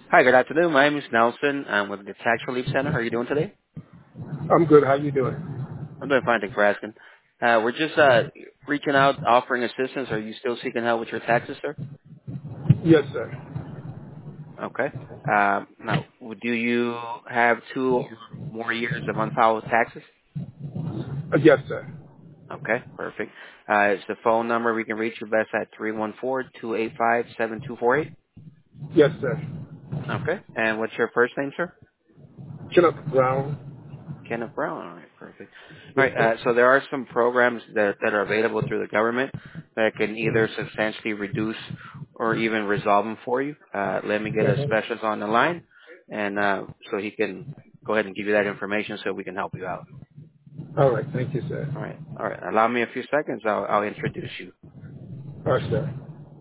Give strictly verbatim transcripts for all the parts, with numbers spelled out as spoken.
Hi, good afternoon. My name is Nelson. I'm with the Tax Relief Center. How are you doing today? I'm good. How you doing? I'm doing fine. Thanks for asking. Uh, we're just uh, reaching out, offering assistance. Are you still seeking help with your taxes, sir? Yes, sir. Okay. Um, now, do you have two or more years of unfiled taxes? Uh, yes, sir. Okay, perfect. Uh, it's the phone number we can reach you best at three one four, two eight five, seven two four eight. Yes, sir. Okay. And what's your first name, sir? Kenneth Brown. Kenneth Brown. All right, perfect. All Yes, right, sir. uh, so there are some programs that, that are available through the government that can either substantially reduce or even resolve them for you. Uh, let me get a Mhm. specialist on the line, and uh, so he can go ahead and give you that information so we can help you out. All right. Thank you, sir. All right, all right. Allow me a few seconds. I'll, I'll introduce you. All right, sir.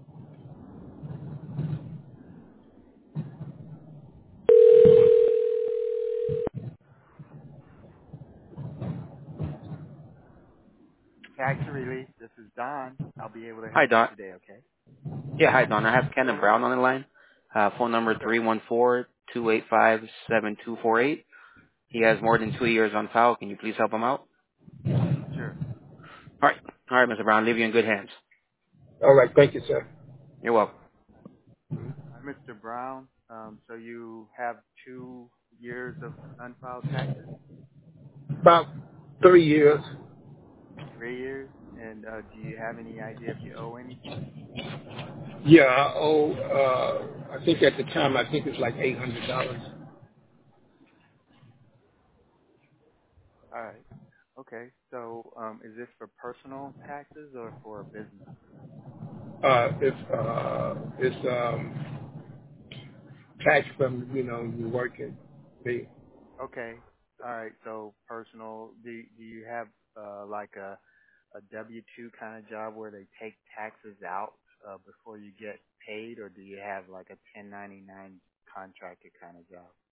Tax Relief, this is Don. I'll be able to Hi, help you Don. today, okay? Yeah, hi, Don. I have Kenneth Brown on the line. Uh, phone number Sure. three one four, two eight five, seven two four eight. He has more than two years on file. Can you please help him out? Sure. All right, all right, Mister Brown. Leave you in good hands. All right. Thank you, sir. You're welcome. I'm Mister Brown. Um, so you have two years of unfiled taxes? About three years. Three years? And uh, do you have any idea if you owe anything? Yeah, I owe. Uh, I think at the time, I think it's like eight hundred dollars. All right. Okay. So um, is this for personal taxes or for business? Uh, it's uh, it's um, tax from you know you working. Me. Okay. All right. So personal. Do do you have uh, like a a W two kind of job where they take taxes out uh, before you get paid, or do you have like a ten ninety-nine contracted kind of job?